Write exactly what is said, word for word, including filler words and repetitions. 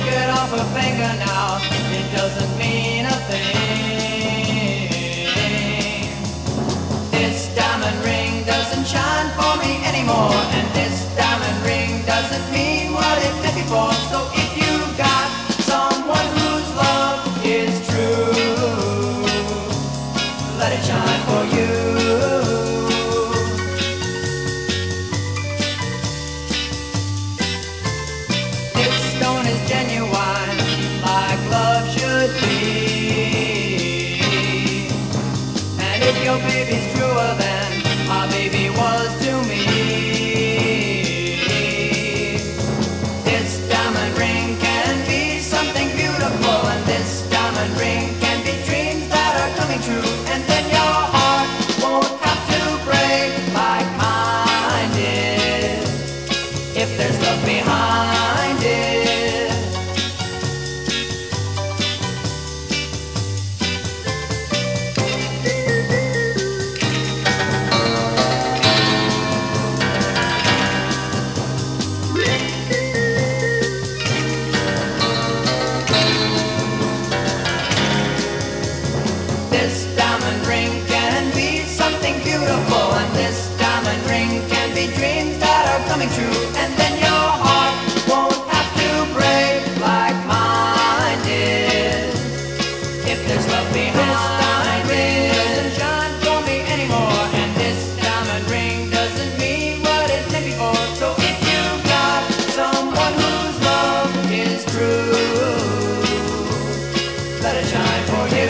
it off her finger now, it doesn't mean a thing. This diamond ring doesn't shine for me anymore, and this diamond ring doesn't mean what it did before. So if you got someone whose love is true, let it shine for you. This stone is genuine, like love should be. And if your baby's truer than my baby was to me, this diamond ring can be something beautiful, and this diamond ring can be dreams that are coming true. And then your heart won't have to break like mine did, if there's love behind it. This diamond ring can be something beautiful, and this diamond ring can be dreams that are coming true. And then your heart won't have to break like mine did, if there's love behind it. Doesn't shine for me anymore, and this diamond ring doesn't mean what it did before. So if you've got someone whose love is true, let it shine for you.